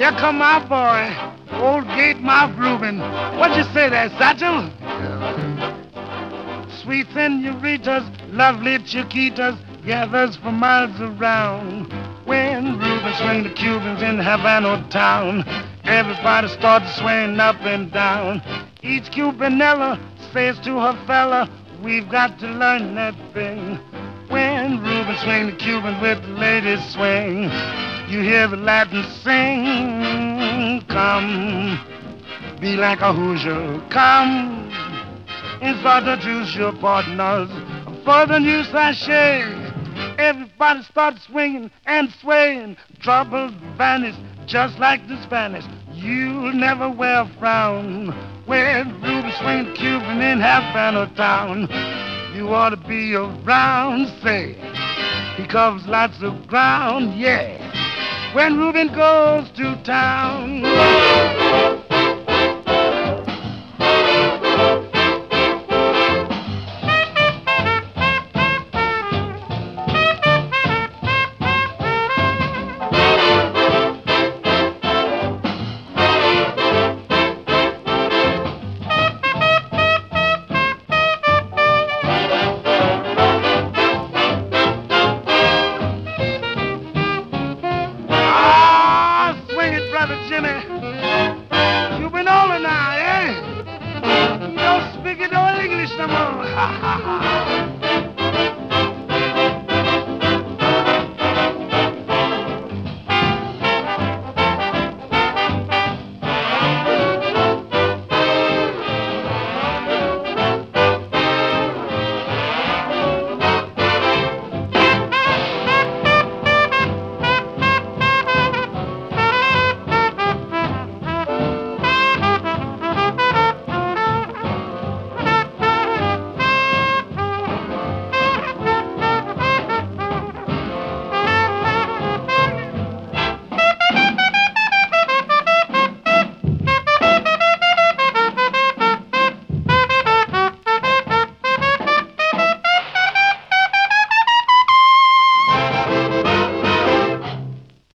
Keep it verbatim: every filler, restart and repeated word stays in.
Here come my boy, old gate mouth Reuben. What'd you say there, Satchel? Sweet senoritas, lovely chiquitas, gathers for miles around. When Reuben swing the Cubans in Havana town, everybody starts swaying up and down. Each Cubanella says to her fella, we've got to learn that thing. When Reuben swing the Cuban with the ladies swing, you hear the Latins sing. Come, be like a Hoosier, come, and start to choose your partners for the new sachet. Everybody starts swinging and swaying. Troubles vanish just like the Spanish. You'll never wear a frown when Reuben swing the Cuban in Havana town. You ought to be around, say. He covers lots of ground, yeah. When Reuben goes to town.